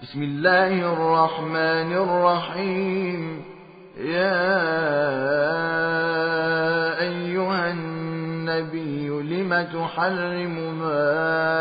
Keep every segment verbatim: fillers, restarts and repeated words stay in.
بسم الله الرحمن الرحيم. يا أيها النبي لم تحرم ما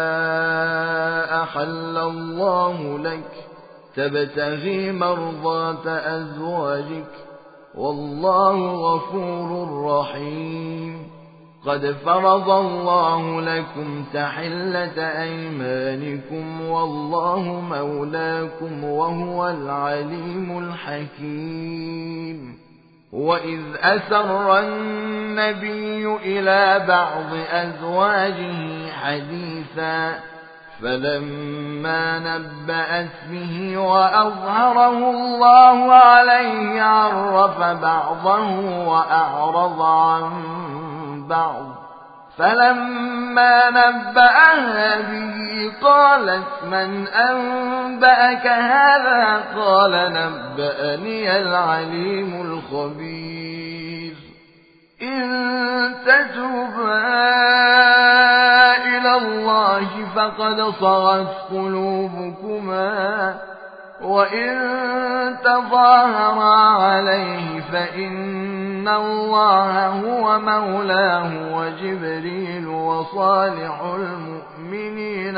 أحل الله لك تبتغي مرضات أزواجك والله غفور رحيم. قد فرض الله لكم تحلة أيمانكم والله مولاكم وهو العليم الحكيم. وإذ أسر النبي إلى بعض أزواجه حديثا فلما نبأت به وأظهره الله عليه عرف بعضه وأعرض عن بعض. فلما نبأها به قالت من أنبأك هذا؟ قال نبأني العليم الخبير. إن تتوبا إلى الله فقد صغت قلوبكما وإن تظاهرا عليه فإن الله هو مولاه وجبريل وصالح المؤمنين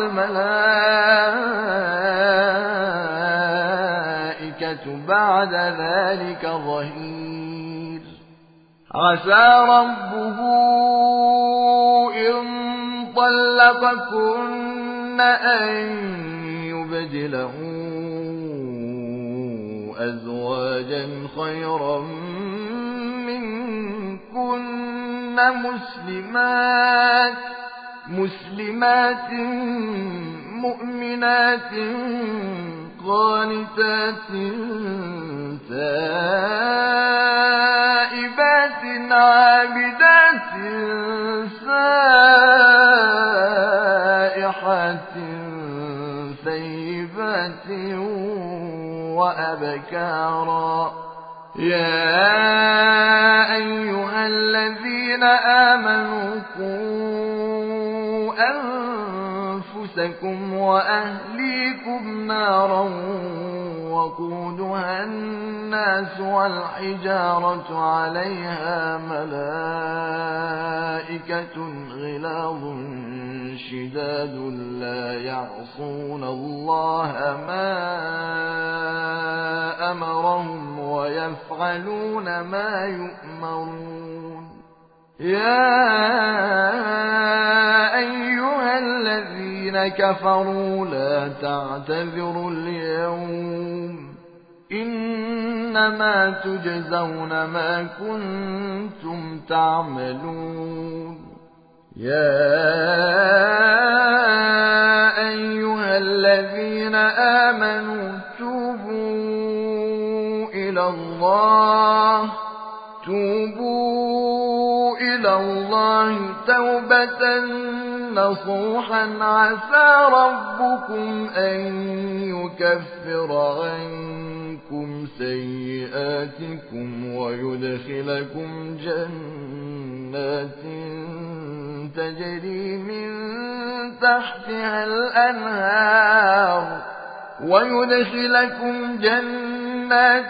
والملائكة بعد ذلك ظهير. عسى ربه إن طلقكن أن يبدله أزواجا خيرا منكن مسلمات مسلمات مؤمنات قانتات تائبات عابدات سائحات ثيبات وأبكارا. يا أيها الذين آمنوا قوا أنفسكم وأهليكم نارا وقودها الناس والحجارة عليها ملائكة غلاظ شداد لا يعصون الله ما أمرهم ويفعلون ما يؤمرون. يا أيها الذين كفروا لا تعتذروا اليوم إنما تجزون ما كنتم تعملون. يا أيها الذين آمنوا توبوا إلى الله توبوا إلى الله توبة نصوحا عسى ربكم أن يكفر عنكم سيئاتكم ويدخلكم جنات تجري من تحتها الأنهار ويدخلكم جنات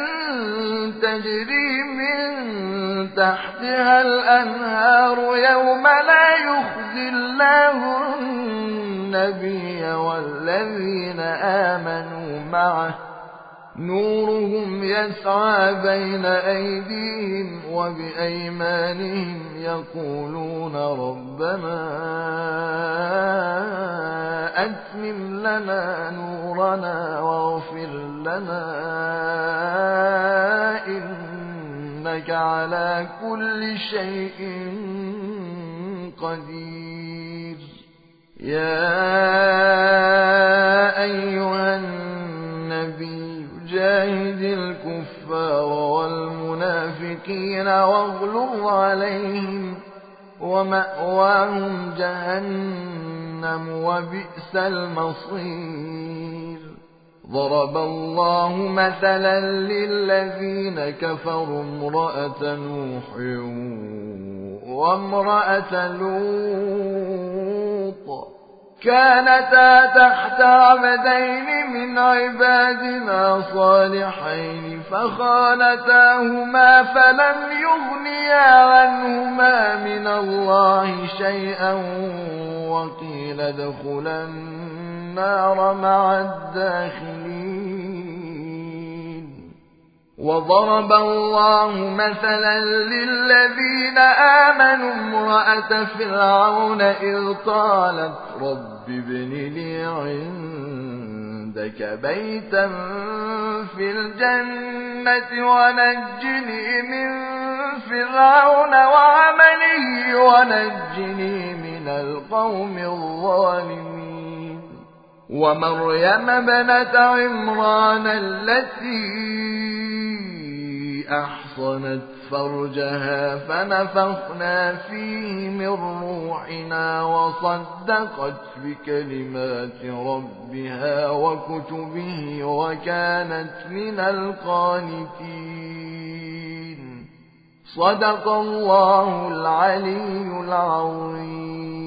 تجري من تحتها الأنهار يوم لا يخزي الله النبي والذين آمنوا معه نورهم يسعى بين أيديهم وبأيمانهم يقولون ربنا أتمم لنا نورنا واغفر لنا إنك على كل شيء قدير. يا أيها النبي جاهد الكفار والمنافقين واغلظ عليهم ومأواهم جهنم وبئس المصير. ضرب الله مثلا للذين كفروا امرأة نوح وامرأة لوط كانتا تحت عبدين من عبادنا صالحين فخانتاهما فلم يغنيا عنهما من الله شيئا وقيل ادخلا النار مع الداخلين. وضرب الله مثلا للذين آمنوا امرأة فرعون إذ قالت رب ابن لي عندك بيتا في الجنة ونجني من فرعون وعمله ونجني من القوم الظالمين. ومريم ابنة عمران التي أحصنت فرجها فنفخنا فيه من روحنا وصدقت بكلمات ربها وكتبه وكانت من القانتين. صدق الله العلي العظيم.